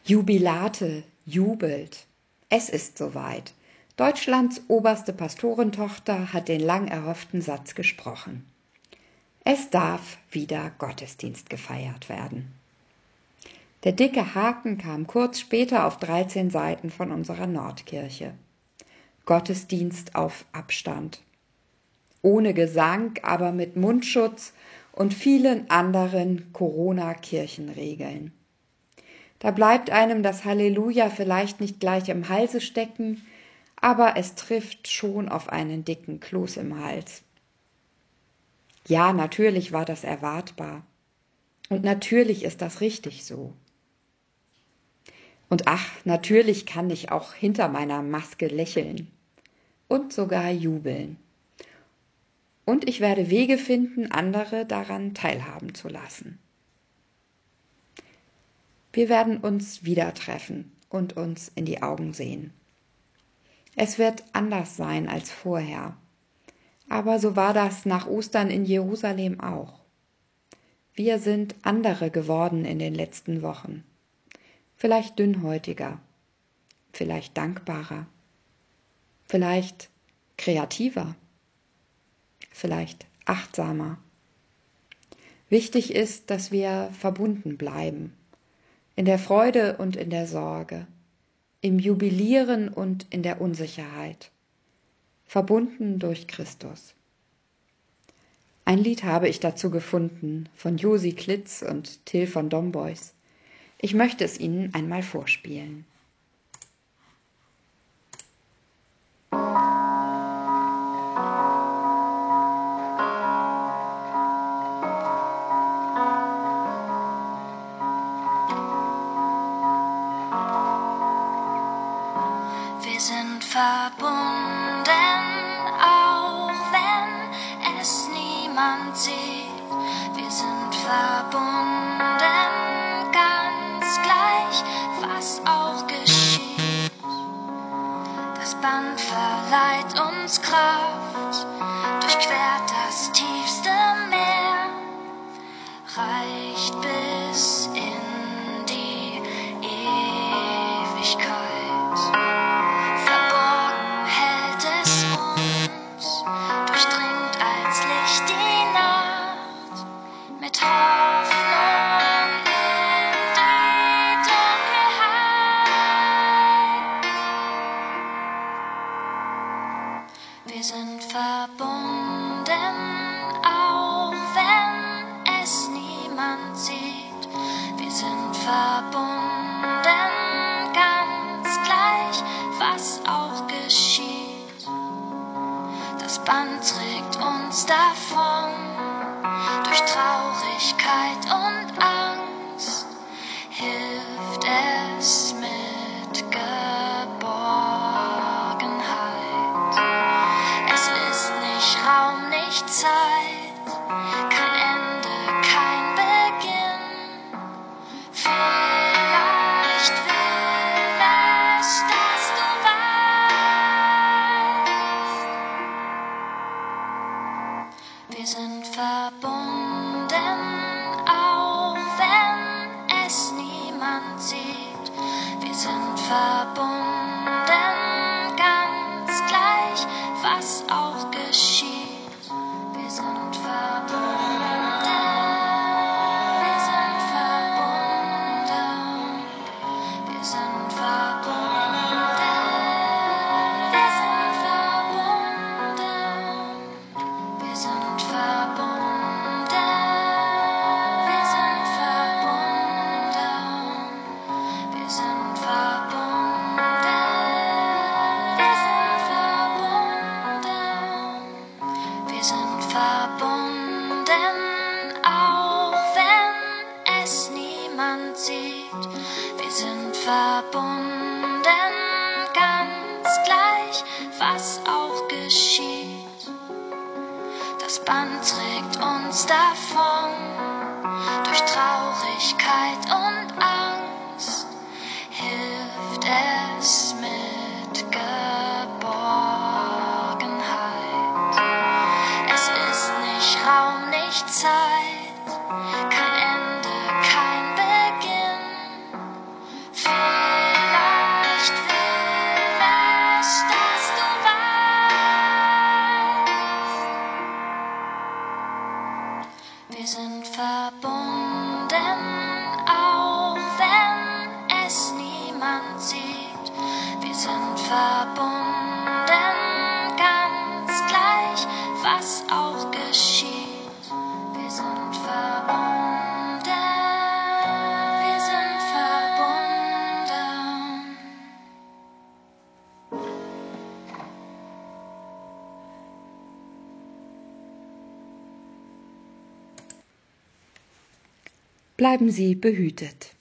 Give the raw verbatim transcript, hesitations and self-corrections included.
Jubilate jubelt. Es ist soweit. Deutschlands oberste Pastorentochter hat den lang erhofften Satz gesprochen. Es darf wieder Gottesdienst gefeiert werden. Der dicke Haken kam kurz später auf dreizehn Seiten von unserer Nordkirche. Gottesdienst auf Abstand. Ohne Gesang, aber mit Mundschutz und vielen anderen Corona-Kirchenregeln. Da bleibt einem das Halleluja vielleicht nicht gleich im Halse stecken, aber es trifft schon auf einen dicken Kloß im Hals. Ja, natürlich war das erwartbar. Und natürlich ist das richtig so. Und ach, natürlich kann ich auch hinter meiner Maske lächeln und sogar jubeln. Und ich werde Wege finden, andere daran teilhaben zu lassen. Wir werden uns wieder treffen und uns in die Augen sehen. Es wird anders sein als vorher. Aber so war das nach Ostern in Jerusalem auch. Wir sind andere geworden in den letzten Wochen. Vielleicht dünnhäutiger, vielleicht dankbarer, vielleicht kreativer, vielleicht achtsamer. Wichtig ist, dass wir verbunden bleiben. In der Freude und in der Sorge, im Jubilieren und in der Unsicherheit, verbunden durch Christus. Ein Lied habe ich dazu gefunden, von Josi Klitz und Till von Dombois. Ich möchte es Ihnen einmal vorspielen. Wir sind verbunden, auch wenn es niemand sieht. Wir sind verbunden, ganz gleich, was auch geschieht. Das Band verleiht uns Kraft, durchquert das tiefste Meer, reicht bis in die Ewigkeit. Wir sind verbunden, auch wenn es niemand sieht. Wir sind verbunden, ganz gleich, was auch geschieht. Das Band trägt uns davon, durch Traurigkeit und Angst, hilft es mit Geborgenheit. Raum, nicht Zeit, kein Ende, kein Beginn. Vielleicht will es, dass du weißt. Wir sind verbunden, auch wenn es niemand sieht. Wir sind verbunden, ganz gleich, was auch geschieht. Wir sind verbunden, wir sind verbunden, wir sind verbunden, wir sind verbunden, wir sind verbunden, wir sind verbunden, wir sind verbunden, wir sind verbunden. Wir sind verbunden, auch wenn es niemand sieht. Wir sind verbunden, ganz gleich, was auch geschieht. Das Band trägt uns davon, durch Traurigkeit und Angst, hilft es mit Geborgenheit. Es ist nicht Raum, nicht Zeit, kein Ende, kein Beginn. Wir sind verbunden, auch wenn es niemand sieht. Wir sind verbunden, ganz gleich, was auch geschieht. Wir sind verbunden, wir sind verbunden. Bleiben Sie behütet.